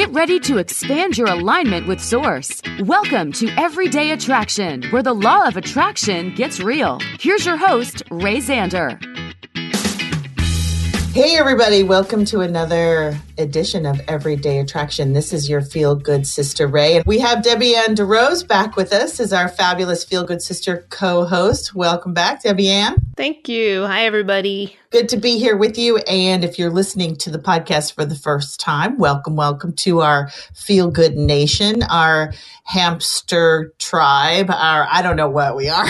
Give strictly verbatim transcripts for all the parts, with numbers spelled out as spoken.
Get ready to expand your alignment with Source. Welcome to Everyday Attraction, where the law of attraction gets real. Here's your host, Ray Zander. Hey everybody, welcome to another edition of Everyday Attraction. This is your Feel Good Sister Ray. And we have Debbie Ann DeRose back with us as our fabulous Feel Good Sister co-host. Welcome back, Debbie Ann. Thank you. Hi everybody. Good to be here with you. And if you're listening to the podcast for the first time, welcome, welcome to our Feel Good Nation, our hamster tribe, our, I don't know what we are.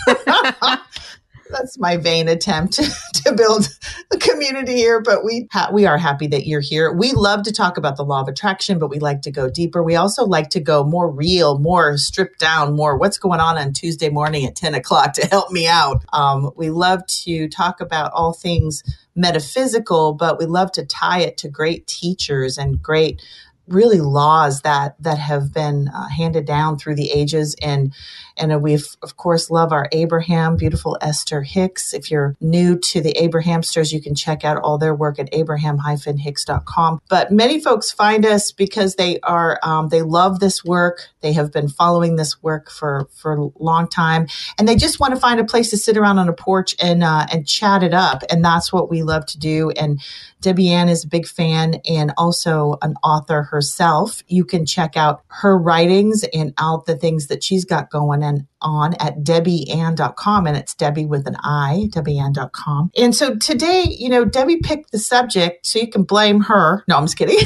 That's my vain attempt to build a community here, but we ha- we are happy that you're here. We love to talk about the law of attraction, but we like to go deeper. We also like to go more real, more stripped down, more what's going on on Tuesday morning at ten o'clock to help me out. Um, we love to talk about all things metaphysical, but we love to tie it to great teachers and great really laws that that have been uh, handed down through the ages. And and we, of course, love our Abraham, beautiful Esther Hicks. If you're new to the Abrahamsters, you can check out all their work at abraham dash hicks dot com. But many folks find us because they are um, they love this work. They have been following this work for, for a long time. And they just want to find a place to sit around on a porch and uh, and chat it up. And that's what we love to do. And Debbie Ann is a big fan and also an author herself. You can check out her writings and out the things that she's got going and on at debbie ann dot com. And it's Debbie with an I, debbie ann dot com. And so today, you know, Debbie picked the subject so you can blame her. No, I'm just kidding.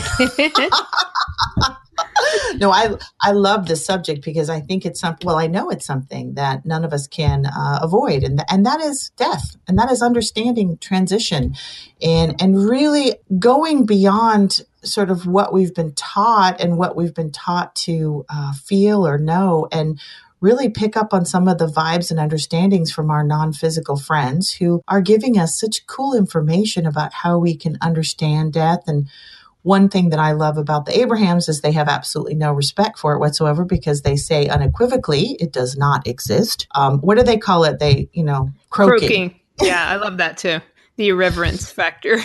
No, I I love this subject because I think it's something, well, I know it's something that none of us can uh, avoid. And, th- and that is death. And that is understanding transition and, and really going beyond sort of what we've been taught and what we've been taught to uh, feel or know, and really pick up on some of the vibes and understandings from our non-physical friends who are giving us such cool information about how we can understand death. And one thing that I love about the Abrahams is they have absolutely no respect for it whatsoever because they say unequivocally it does not exist. Um, what do they call it? They, you know, croaking. Croaking. Yeah, I love that too. The irreverence factor.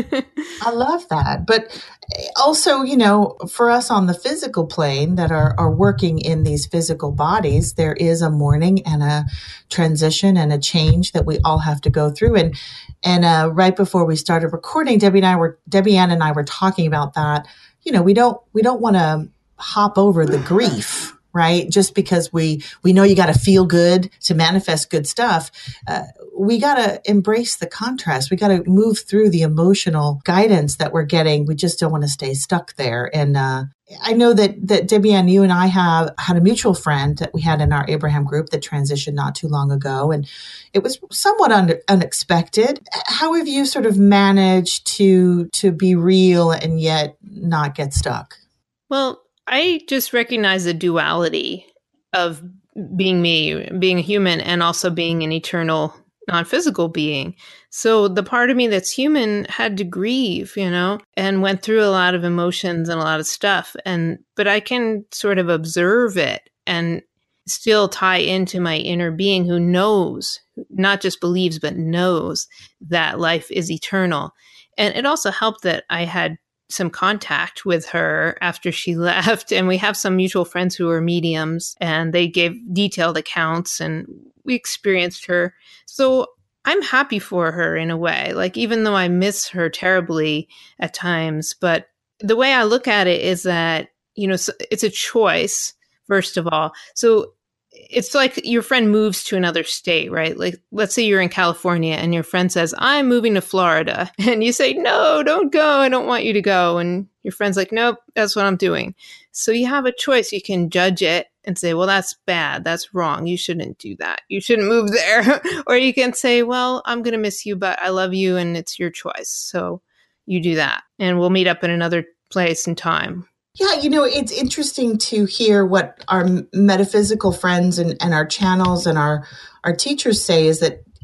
I love that. But also, you know, for us on the physical plane that are, are working in these physical bodies, there is a mourning and a transition and a change that we all have to go through. And and uh, right before we started recording, Debbie and I were Debbie Ann and I were talking about that. You know, we don't we don't want to hop over the grief. Right? Just because we, we know you got to feel good to manifest good stuff. Uh, we got to embrace the contrast. We got to move through the emotional guidance that we're getting. We just don't want to stay stuck there. And, uh, I know that, that Debbie Ann, you and I have had a mutual friend that we had in our Abraham group that transitioned not too long ago. And it was somewhat un- unexpected. How have you sort of managed to, to be real and yet not get stuck? Well, I just recognize the duality of being me, being a human, and also being an eternal, non-physical being. So the part of me that's human had to grieve, you know, and went through a lot of emotions and a lot of stuff. And but I can sort of observe it and still tie into my inner being who knows, not just believes, but knows that life is eternal. And it also helped that I had some contact with her after she left. And we have some mutual friends who are mediums, and they gave detailed accounts, and we experienced her. So I'm happy for her in a way, like, even though I miss her terribly at times. But the way I look at it is that, you know, it's a choice, first of all. So it's like your friend moves to another state, right? Like, let's say you're in California and your friend says, I'm moving to Florida. And you say, no, don't go. I don't want you to go. And your friend's like, nope, that's what I'm doing. So you have a choice. You can judge it and say, well, that's bad. That's wrong. You shouldn't do that. You shouldn't move there. Or you can say, well, I'm going to miss you, but I love you and it's your choice. So you do that. And we'll meet up in another place and time. Yeah, you know, it's interesting to hear what our metaphysical friends and, and our channels and our, our teachers say is that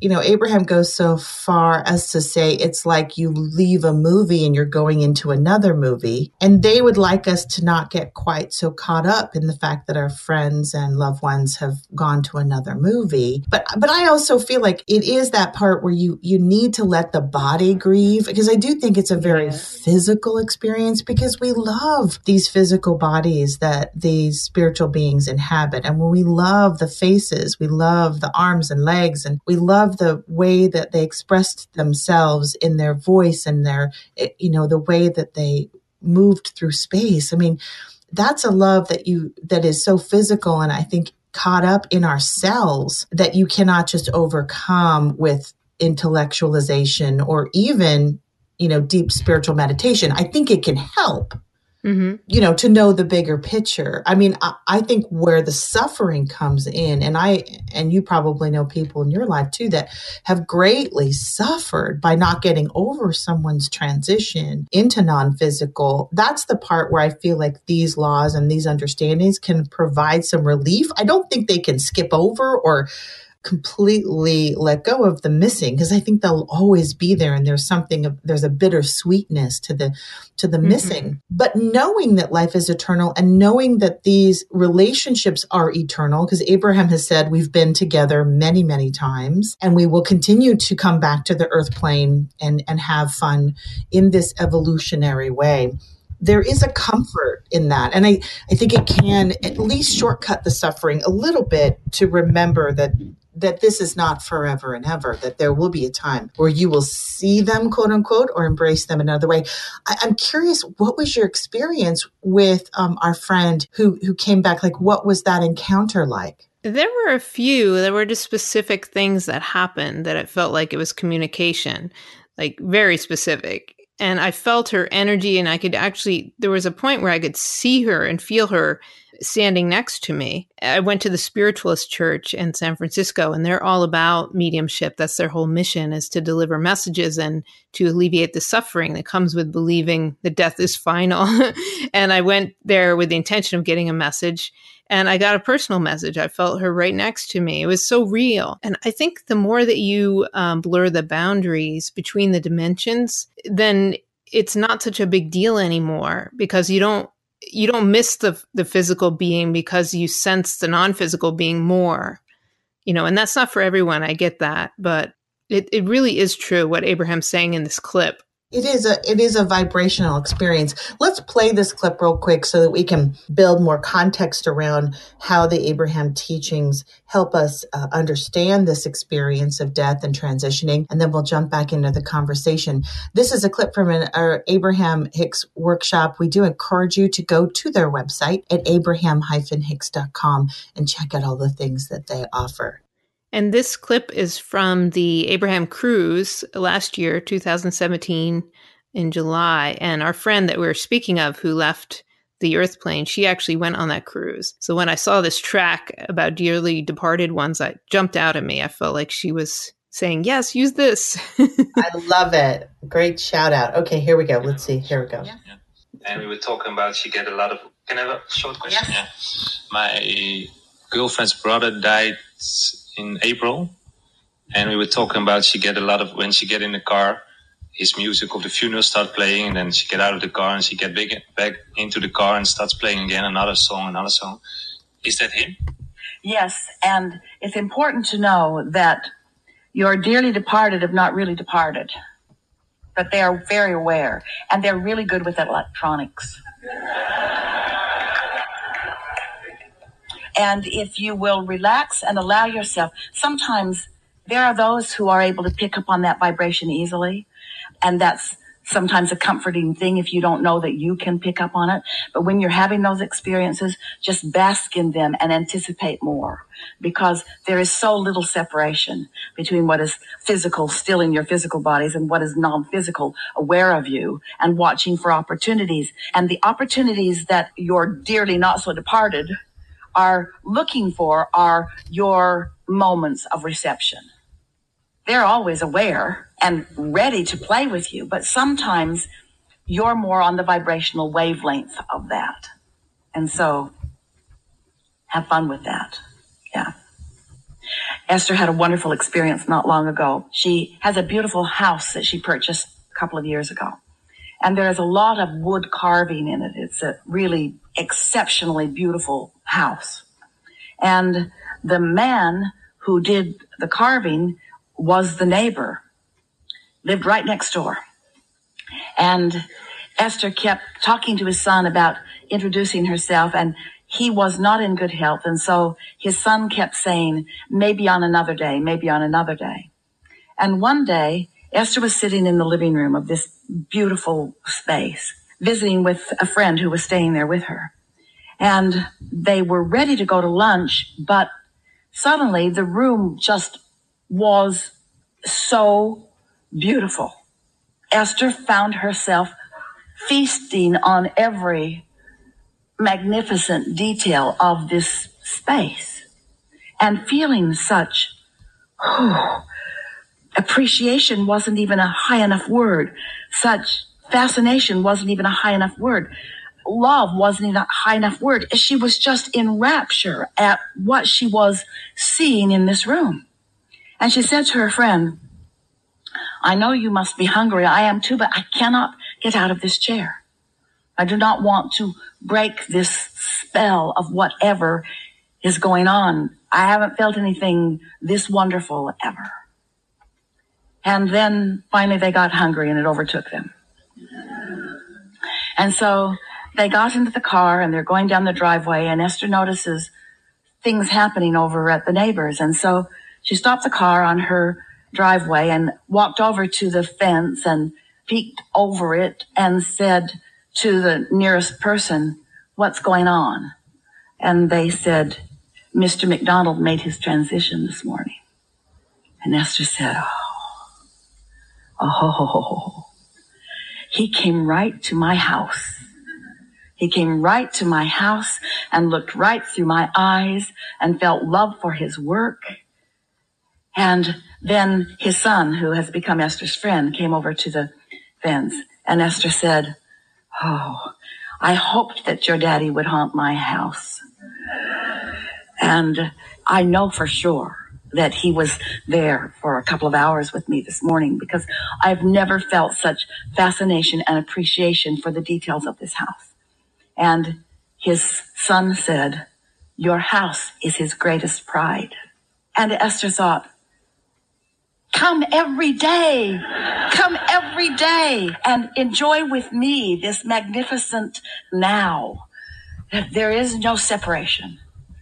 you know, Abraham goes so far as to say it's like you leave a movie and you're going into another movie. And they would like us to not get quite so caught up in the fact that our friends and loved ones have gone to another movie. But but I also feel like it is that part where you you need to let the body grieve, because I do think it's a very yeah. physical experience, because we love these physical bodies that these spiritual beings inhabit. And when we love the faces, we love the arms and legs, and we love the way that they expressed themselves in their voice and their, you know, the way that they moved through space. I mean, that's a love that you, that is so physical. And I think caught up in ourselves that you cannot just overcome with intellectualization or even, you know, deep spiritual meditation. I think it can help. Mm-hmm. You know, to know the bigger picture. I mean, I, I think where the suffering comes in, and I, and you probably know people in your life too that have greatly suffered by not getting over someone's transition into non-physical. That's the part where I feel like these laws and these understandings can provide some relief. I don't think they can skip over or completely let go of the missing, because I think they'll always be there, and there's something of, there's a bittersweetness to the to the mm-hmm. missing. But knowing that life is eternal and knowing that these relationships are eternal, because Abraham has said we've been together many, many times, and we will continue to come back to the earth plane and and have fun in this evolutionary way. There is a comfort in that. And I, I think it can at least shortcut the suffering a little bit to remember that that this is not forever and ever, that there will be a time where you will see them, quote unquote, or embrace them another way. I, I'm curious, what was your experience with um, our friend who, who came back? Like, what was that encounter like? There were a few. There were just specific things that happened that it felt like it was communication, like very specific. And I felt her energy, and I could actually, there was a point where I could see her and feel her standing next to me. I went to the Spiritualist Church in San Francisco, and they're all about mediumship. That's their whole mission, is to deliver messages and to alleviate the suffering that comes with believing that death is final. And I went there with the intention of getting a message, and I got a personal message. I felt her right next to me. It was so real. And I think the more that you um, blur the boundaries between the dimensions, then it's not such a big deal anymore, because you don't you don't miss the the physical being because you sense the non-physical being more, you know, and that's not for everyone. I get that, but it, it really is true what Abraham's saying in this clip. It is a it is a vibrational experience. Let's play this clip real quick so that we can build more context around how the Abraham teachings help us uh, understand this experience of death and transitioning, and then we'll jump back into the conversation. This is a clip from an our Abraham Hicks workshop. We do encourage you to go to their website at abraham dash hicks dot com and check out all the things that they offer. And this clip is from the Abraham Cruise last year, two thousand seventeen, in July. And our friend that we were speaking of, who left the earth plane, she actually went on that cruise. So when I saw this track about dearly departed ones, that jumped out at me. I felt like she was saying, yes, use this. I love it. Great shout out. Okay, here we go. Let's see. Here we go. Yeah. And we were talking about, she get a lot of, can I have a short question? Yeah. yeah. My girlfriend's brother died in April, and we were talking about she get a lot of, when she get in the car, his music of the funeral start playing, and then she get out of the car and she get big, back into the car and starts playing again another song, another song. Is that him? Yes, and it's important to know that your dearly departed have not really departed, but they are very aware, and they're really good with electronics. And if you will relax and allow yourself, sometimes there are those who are able to pick up on that vibration easily. And that's sometimes a comforting thing if you don't know that you can pick up on it. But when you're having those experiences, just bask in them and anticipate more, because there is so little separation between what is physical, still in your physical bodies, and what is non-physical, aware of you and watching for opportunities. And the opportunities that your dearly not so departed are looking for are your moments of reception. They're always aware and ready to play with you, but sometimes you're more on the vibrational wavelength of that. And so have fun with that. Yeah. Esther had a wonderful experience not long ago. She has a beautiful house that she purchased a couple of years ago. And there is a lot of wood carving in it. It's a really exceptionally beautiful house. And the man who did the carving was the neighbor, lived right next door. And Esther kept talking to his son about introducing herself, and he was not in good health. And so his son kept saying, maybe on another day, maybe on another day. And one day, Esther was sitting in the living room of this beautiful space, visiting with a friend who was staying there with her. And they were ready to go to lunch, but suddenly the room just was so beautiful. Esther found herself feasting on every magnificent detail of this space and feeling such, oh, appreciation wasn't even a high enough word. Such fascination wasn't even a high enough word. Love wasn't even a high enough word. She was just in rapture at what she was seeing in this room. And she said to her friend, I know you must be hungry. I am too, but I cannot get out of this chair. I do not want to break this spell of whatever is going on. I haven't felt anything this wonderful ever. And then finally they got hungry and it overtook them. And so they got into the car and they're going down the driveway, and Esther notices things happening over at the neighbors. And so she stopped the car on her driveway and walked over to the fence and peeked over it and said to the nearest person, what's going on? And they said, Mister McDonald made his transition this morning. And Esther said, oh, oh, he came right to my house. He came right to my house and looked right through my eyes and felt love for his work. And then his son, who has become Esther's friend, came over to the fence. And Esther said, oh, I hoped that your daddy would haunt my house. And I know for sure that he was there for a couple of hours with me this morning, because I've never felt such fascination and appreciation for the details of this house. And his son said, your house is his greatest pride. And Esther thought, come every day, come every day and enjoy with me this magnificent now. There is no separation,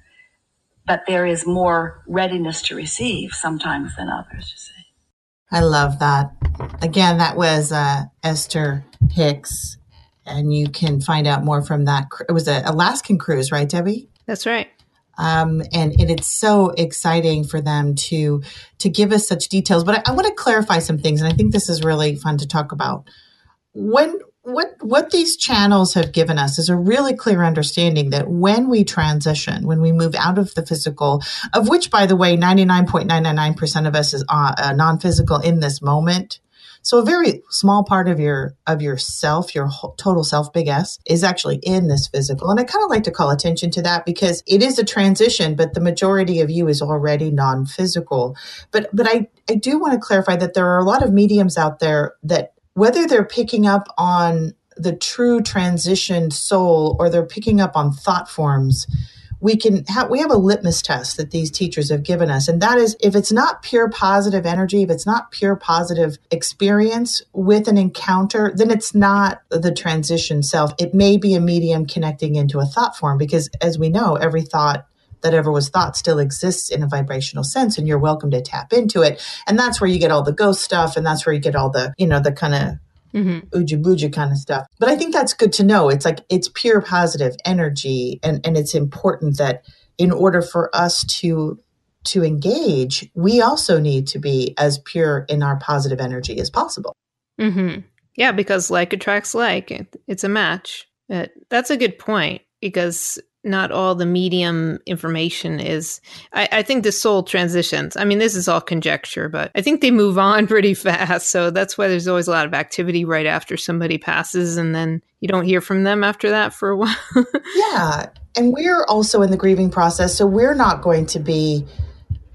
but there is more readiness to receive sometimes than others, you see. I love that. Again, that was uh, Esther Hicks, and you can find out more from that. It was an Alaskan cruise, right, Debbie? That's right. Um, and, and it's so exciting for them to to give us such details. But I, I want to clarify some things, and I think this is really fun to talk about. When what what these channels have given us is a really clear understanding that when we transition, when we move out of the physical, of which, by the way, ninety-nine point nine nine nine percent of us is uh, uh, non-physical in this moment. So a very small part of your of your self, your whole, total self, big S, is actually in this physical. And I kind of like to call attention to that because it is a transition, but the majority of you is already non-physical. But but I, I do want to clarify that there are a lot of mediums out there that, whether they're picking up on the true transitioned soul or they're picking up on thought forms, we can have, we have a litmus test that these teachers have given us. And that is, if it's not pure positive energy, if it's not pure positive experience with an encounter, then it's not the transition self. It may be a medium connecting into a thought form, because as we know, every thought that ever was thought still exists in a vibrational sense, and you're welcome to tap into it. And that's where you get all the ghost stuff. And that's where you get all the, you know, the kind of Mm-hmm. Uja buja kind of stuff. But I think that's good to know. It's like, it's pure positive energy. And, and it's important that in order for us to, to engage, we also need to be as pure in our positive energy as possible. Mm-hmm. Yeah, because like attracts like. It, it's a match. Uh, that's a good point, because not all the medium information is, I, I think the soul transitions. I mean, this is all conjecture, but I think they move on pretty fast. So that's why there's always a lot of activity right after somebody passes, and then you don't hear from them after that for a while. Yeah. And we're also in the grieving process. So we're not going to be,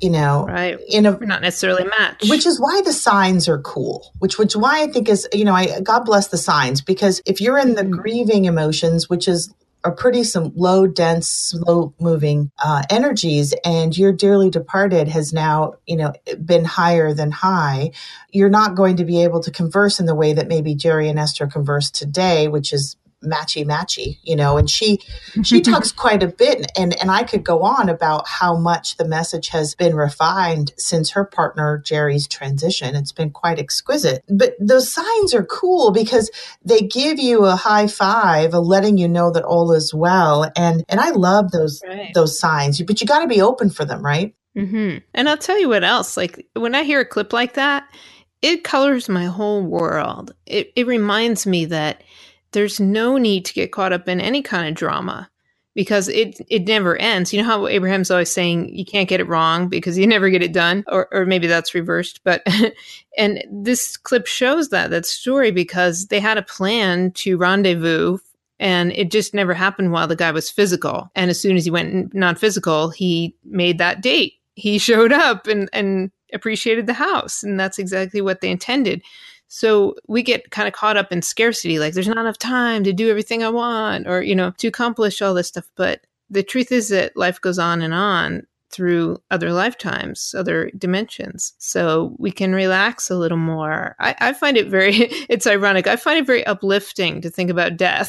you know, right. in a, We're not necessarily matched. Which is why the signs are cool, which, which why I think is, you know, I, God bless the signs, because if you're in the mm-hmm. grieving emotions, which is are pretty some low, dense, slow moving uh, energies, and your dearly departed has now, you know, been higher than high, you're not going to be able to converse in the way that maybe Jerry and Esther converse today, which is matchy matchy, you know, and she she talks quite a bit, and and I could go on about how much the message has been refined since her partner Jerry's transition. It's been quite exquisite. But those signs are cool because they give you a high five, a letting you know that all is well, and and I love those right. those signs. But you got to be open for them, right? Mm-hmm. And I'll tell you what else. Like when I hear a clip like that, it colors my whole world. It it reminds me that there's no need to get caught up in any kind of drama because it it never ends. You know how Abraham's always saying you can't get it wrong because you never get it done, or or maybe that's reversed. But and this clip shows that that story because they had a plan to rendezvous and it just never happened while the guy was physical. And as soon as he went non-physical, he made that date. He showed up and and appreciated the house, and that's exactly what they intended. So we get kind of caught up in scarcity, like there's not enough time to do everything I want or, you know, to accomplish all this stuff. But the truth is that life goes on and on through other lifetimes, other dimensions. So we can relax a little more. I, I find it very, it's ironic. I find it very uplifting to think about death.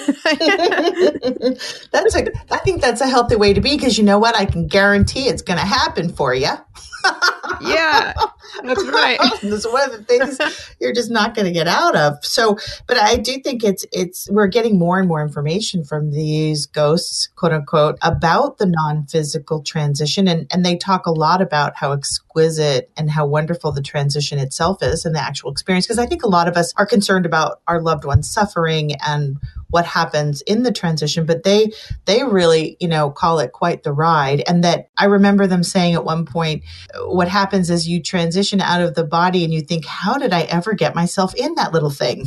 That's a, I think that's a healthy way to be because you know what? I can guarantee it's going to happen for you. Yeah, that's right. This is one of the things you're just not going to get out of. So, but I do think it's, it's, we're getting more and more information from these ghosts, quote unquote, about the non-physical transition. And, and they talk a lot about how exquisite and how wonderful the transition itself is and the actual experience. Because I think a lot of us are concerned about our loved ones suffering and what happens in the transition, but they, they really, you know, call it quite the ride. And that I remember them saying at one point, what happens is you transition out of the body and you think, how did I ever get myself in that little thing?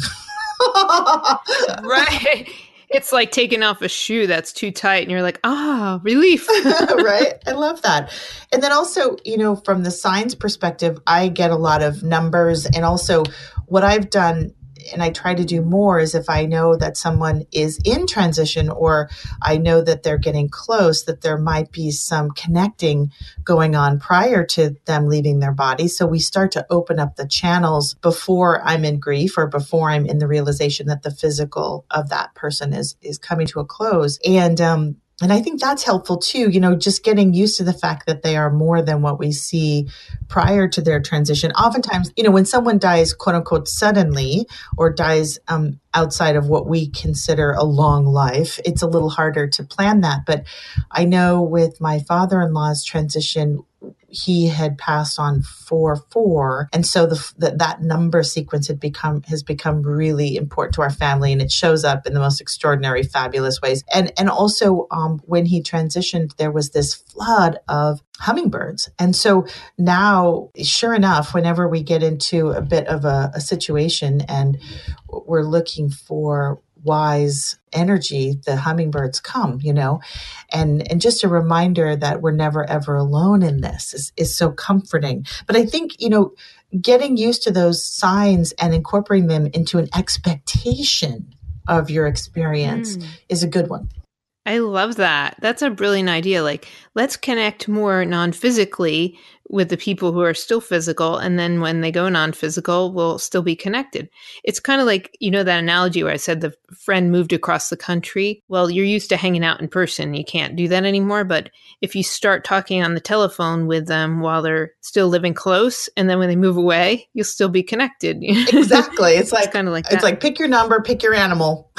Right. It's like taking off a shoe that's too tight and you're like, ah, relief. Right. I love that. And then also, you know, from the science perspective, I get a lot of numbers, and also what I've done, and I try to do more, is if I know that someone is in transition or I know that they're getting close, that there might be some connecting going on prior to them leaving their body. So we start to open up the channels before I'm in grief or before I'm in the realization that the physical of that person is, is coming to a close. And, um, And I think that's helpful too, you know, just getting used to the fact that they are more than what we see prior to their transition. Oftentimes, you know, when someone dies, quote unquote, suddenly or dies um, outside of what we consider a long life, it's a little harder to plan that. But I know with my father-in-law's transition, he had passed on four four, and so the, the that number sequence had become has become really important to our family, and it shows up in the most extraordinary, fabulous ways. And and also um, when he transitioned, there was this flood of hummingbirds, and so now, sure enough, whenever we get into a bit of a, a situation and we're looking for wise energy, the hummingbirds come, you know, and, and just a reminder that we're never, ever alone in this is, is so comforting. But I think, you know, getting used to those signs and incorporating them into an expectation of your experience mm. is a good one. I love that. That's a brilliant idea. Like, let's connect more non-physically with the people who are still physical. And then when they go non-physical, we'll still be connected. It's kind of like, you know, that analogy where I said the friend moved across the country. Well, you're used to hanging out in person. You can't do that anymore. But if you start talking on the telephone with them while they're still living close, and then when they move away, you'll still be connected. Exactly. It's like, it's kind of like it's that. like pick your number, pick your animal.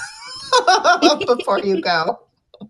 Before you go.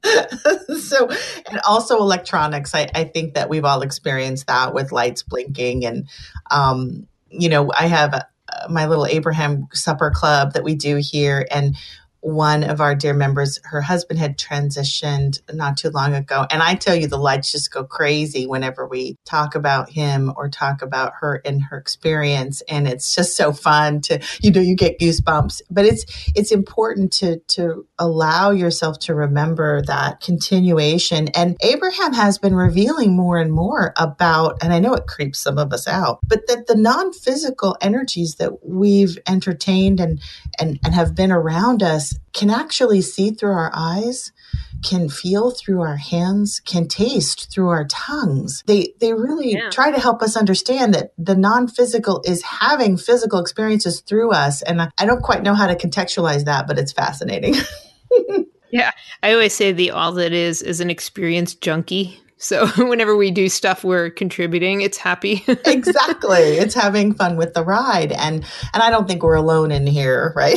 So, and also electronics. I, I think that we've all experienced that with lights blinking. And, um, you know, I have uh, my little Abraham supper club that we do here. And one of our dear members, her husband had transitioned not too long ago. And I tell you, the lights just go crazy whenever we talk about him or talk about her and her experience. And it's just so fun to, you know, you get goosebumps. But it's it's important to to allow yourself to remember that continuation. And Abraham has been revealing more and more about, and I know it creeps some of us out, but that the non-physical energies that we've entertained and and, and have been around us can actually see through our eyes, can feel through our hands, can taste through our tongues. They they really yeah. try to help us understand that the non-physical is having physical experiences through us. And I, I don't quite know how to contextualize that, but it's fascinating. Yeah. I always say the all that is is an experience junkie. So whenever we do stuff we're contributing, it's happy. Exactly. It's having fun with the ride. And and I don't think we're alone in here, right?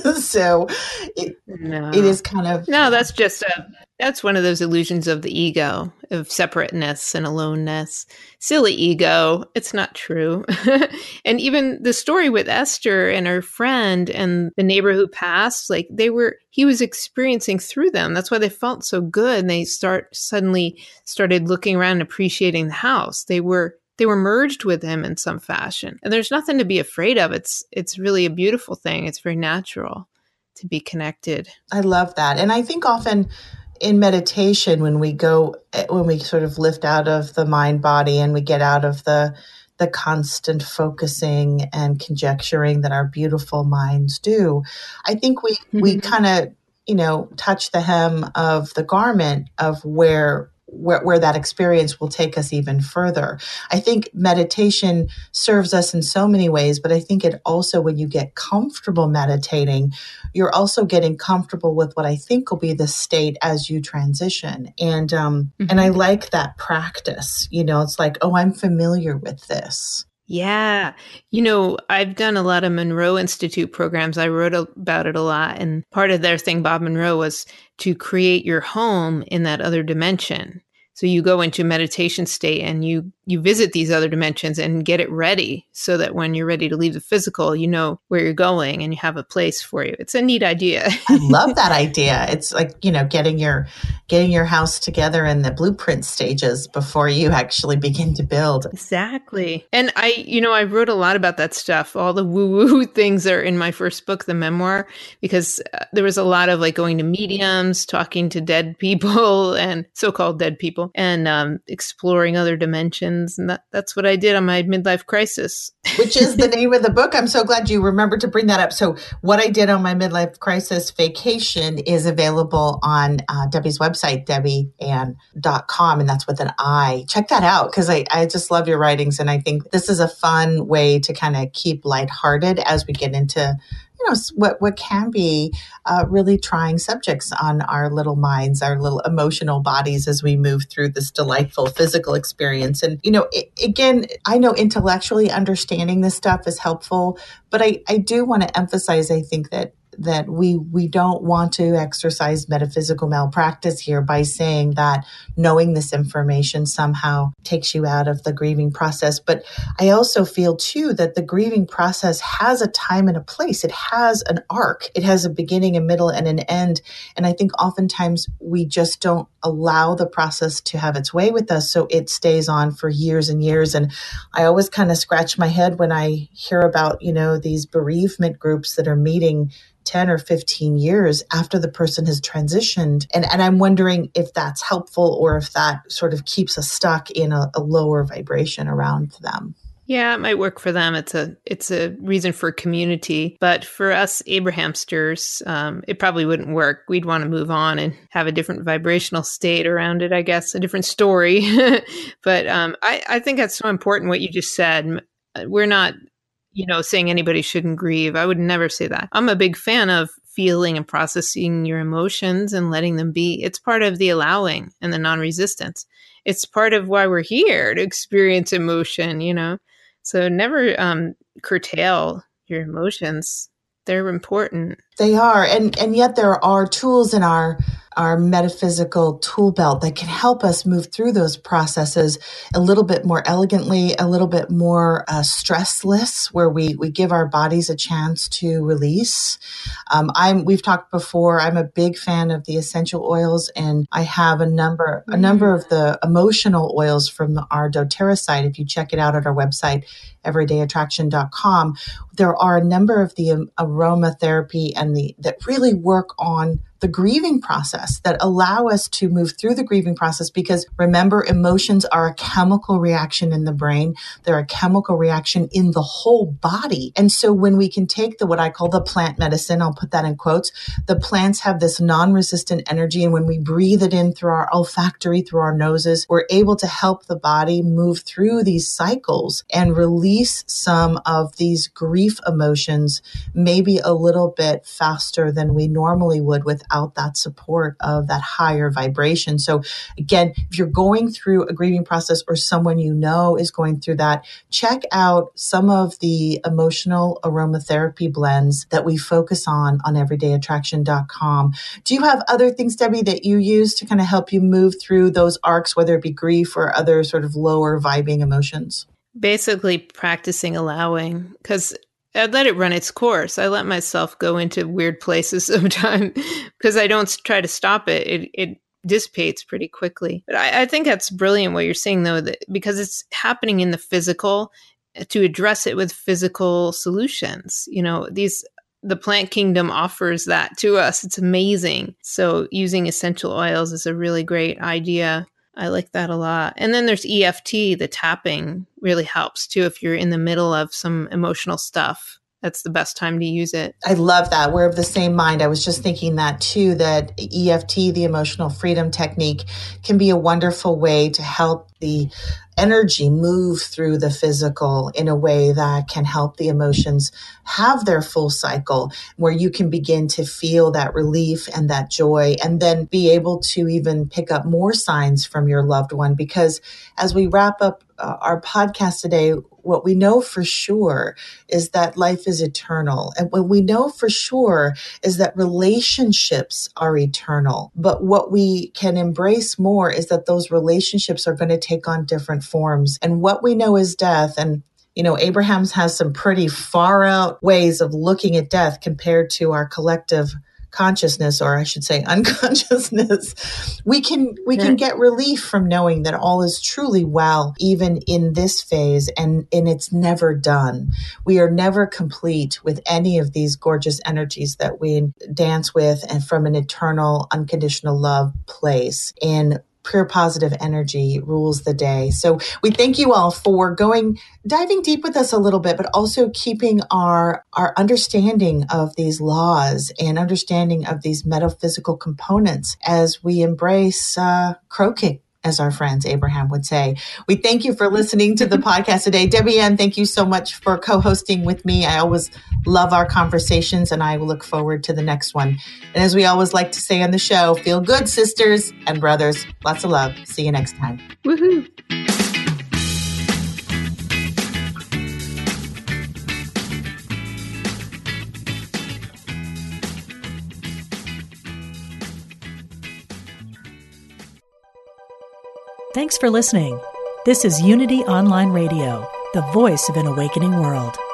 So it, no. it is kind of... No, that's just a, that's one of those illusions of the ego, of separateness and aloneness. Silly ego. It's not true. And even the story with Esther and her friend and the neighbor who passed, like they were, he was experiencing through them. That's why they felt so good. And they start suddenly started looking around and appreciating the house. They were they were merged with him in some fashion. And there's nothing to be afraid of. It's it's really a beautiful thing. It's very natural to be connected. I love that. And I think often in meditation, when we go, when we sort of lift out of the mind body and we get out of the the constant focusing and conjecturing that our beautiful minds do, I think we mm-hmm. we kind of, you know, touch the hem of the garment of where Where, where that experience will take us even further. I think meditation serves us in so many ways, but I think it also, when you get comfortable meditating, you're also getting comfortable with what I think will be the state as you transition. And um, mm-hmm. and I like that practice. You know, it's like, oh, I'm familiar with this. Yeah. You know, I've done a lot of Monroe Institute programs. I wrote about it a lot. And part of their thing, Bob Monroe, was to create your home in that other dimension. So you go into a meditation state and you you visit these other dimensions and get it ready so that when you're ready to leave the physical, you know where you're going and you have a place for you. It's a neat idea. I love that idea. It's like, you know, getting your getting your house together in the blueprint stages before you actually begin to build. Exactly. And I, you know, I wrote a lot about that stuff. All the woo-woo things are in my first book, the memoir, because uh, there was a lot of like going to mediums, talking to dead people and so-called dead people, and um, exploring other dimensions. And that, that's what I did on my midlife crisis. Which is the name of the book. I'm so glad you remembered to bring that up. So what I did on my midlife crisis vacation is available on uh, Debbie's website, debbie ann dot com. And that's with an I. Check that out, because I, I just love your writings. And I think this is a fun way to kind of keep lighthearted as we get into, you know, what, what can be uh, really trying subjects on our little minds, our little emotional bodies as we move through this delightful physical experience. And, you know, it, again, I know intellectually understanding this stuff is helpful, but I, I do want to emphasize, I think that that we we don't want to exercise metaphysical malpractice here by saying that knowing this information somehow takes you out of the grieving process. But I also feel too that the grieving process has a time and a place. It has an arc. It has a beginning, a middle, and an end. And I think oftentimes we just don't allow the process to have its way with us. So it stays on for years and years. And I always kind of scratch my head when I hear about, you know, these bereavement groups that are meeting ten or fifteen years after the person has transitioned. And, and I'm wondering if that's helpful or if that sort of keeps us stuck in a, a lower vibration around them. Yeah, it might work for them. It's a it's a reason for community. But for us Abrahamsters, um, it probably wouldn't work. We'd want to move on and have a different vibrational state around it, I guess, a different story. But um, I, I think that's so important what you just said. We're not, you know, saying anybody shouldn't grieve. I would never say that. I'm a big fan of feeling and processing your emotions and letting them be. It's part of the allowing and the non-resistance. It's part of why we're here, to experience emotion, you know. So never um, curtail your emotions. They're important. They are. And, and yet there are tools in our our metaphysical tool belt that can help us move through those processes a little bit more elegantly, a little bit more uh, stressless, where we we give our bodies a chance to release. Um, I'm we've talked before. I'm a big fan of the essential oils, and I have a number a number of the emotional oils from our doTERRA site. If you check it out at our website, everyday attraction dot com, there are a number of the um, aromatherapy and the that really work on the grieving process, that allow us to move through the grieving process, because remember, emotions are a chemical reaction in the brain. They're a chemical reaction in the whole body. And so when we can take the, what I call the plant medicine, I'll put that in quotes, the plants have this non-resistant energy. And when we breathe it in through our olfactory, through our noses, we're able to help the body move through these cycles and release some of these grief emotions, maybe a little bit faster than we normally would with without that support of that higher vibration. So again, if you're going through a grieving process, or someone you know is going through that, check out some of the emotional aromatherapy blends that we focus on on everyday attraction dot com. Do you have other things, Debbie, that you use to kind of help you move through those arcs, whether it be grief or other sort of lower vibing emotions? Basically practicing allowing, because I let it run its course. I let myself go into weird places sometimes because I don't try to stop it. It it dissipates pretty quickly. But I, I think that's brilliant what you're saying, though, that because it's happening in the physical, to address it with physical solutions. You know, these the plant kingdom offers that to us. It's amazing. So using essential oils is a really great idea. I like that a lot. And then there's E F T, the tapping really helps too. If you're in the middle of some emotional stuff, that's the best time to use it. I love that. We're of the same mind. I was just thinking that too, that E F T, the emotional freedom technique, can be a wonderful way to help the energy move through the physical in a way that can help the emotions have their full cycle, where you can begin to feel that relief and that joy, and then be able to even pick up more signs from your loved one. Because as we wrap up uh, our podcast today, what we know for sure is that life is eternal. And what we know for sure is that relationships are eternal. But what we can embrace more is that those relationships are going to take on different forms. And what we know is death. And, you know, Abraham's has some pretty far out ways of looking at death compared to our collective consciousness, or I should say unconsciousness. We can we can get relief from knowing that all is truly well, even in this phase, and, and it's never done. We are never complete with any of these gorgeous energies that we dance with, and from an eternal, unconditional love place. And pure positive energy rules the day. So we thank you all for going, diving deep with us a little bit, but also keeping our, our understanding of these laws and understanding of these metaphysical components as we embrace uh, croaking, as our friends Abraham would say. We thank you for listening to the podcast today. Debbie Ann, thank you so much for co-hosting with me. I always love our conversations, and I will look forward to the next one. And as we always like to say on the show, feel good, sisters and brothers. Lots of love. See you next time. Woohoo. Thanks for listening. This is Unity Online Radio, the voice of an awakening world.